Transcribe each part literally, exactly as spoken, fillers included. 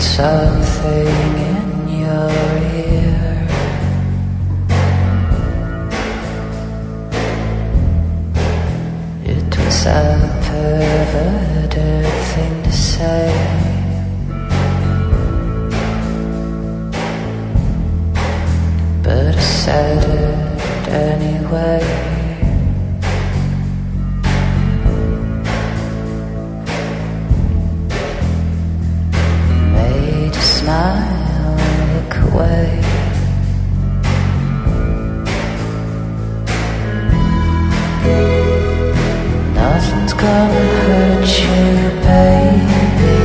something in your ear. It was a perverted thing to say, but I said it anyway. Made you smile, look away. Nothing's gonna hurt you, baby.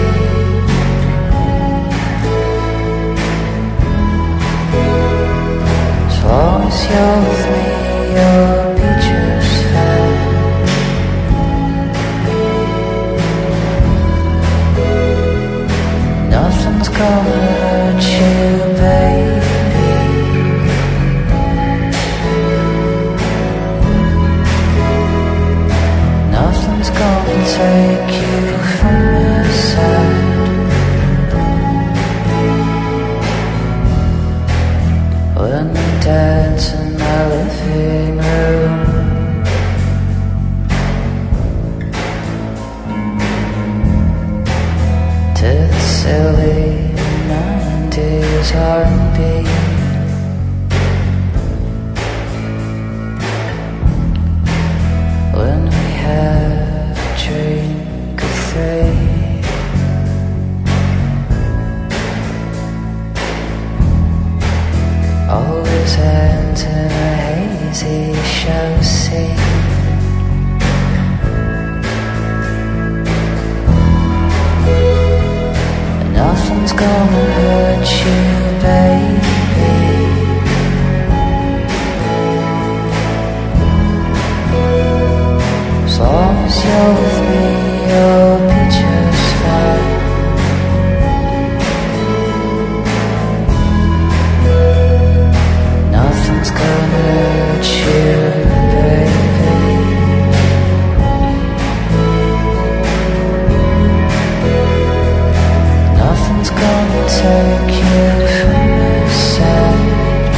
As long as you're with me, you'll be just fine. Nothing's gonna hurt you, baby. Nothing's gonna take you from my side. When we dance in my living room, to the silly nineties R and B, when we have a drink or three, always ends in a hazy show scene. Nothing's gonna hurt you, baby. As long as you're with me, you'll be just fine. Nothing's gonna hurt you, baby. Nothing's gonna take you from my side.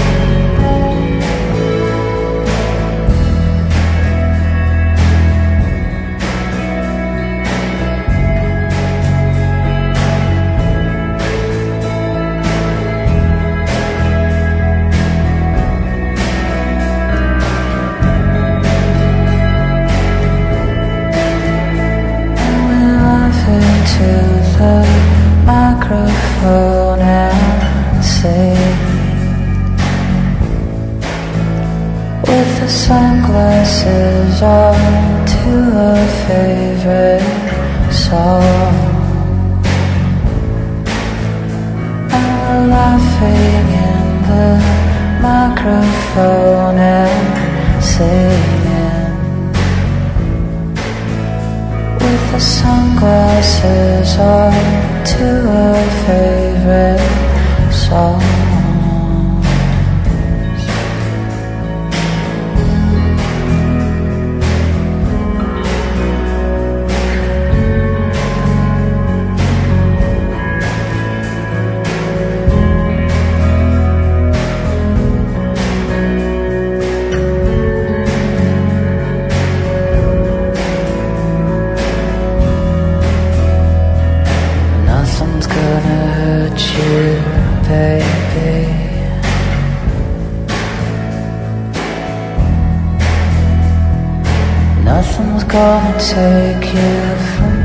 And we laugh into the microphone and sing, with the sunglasses on, to a favorite song. And we're laughing in the microphone and singing, with the sunglasses on, to a favorite song. Nothing's gonna hurt you, baby. Nothing's gonna take you from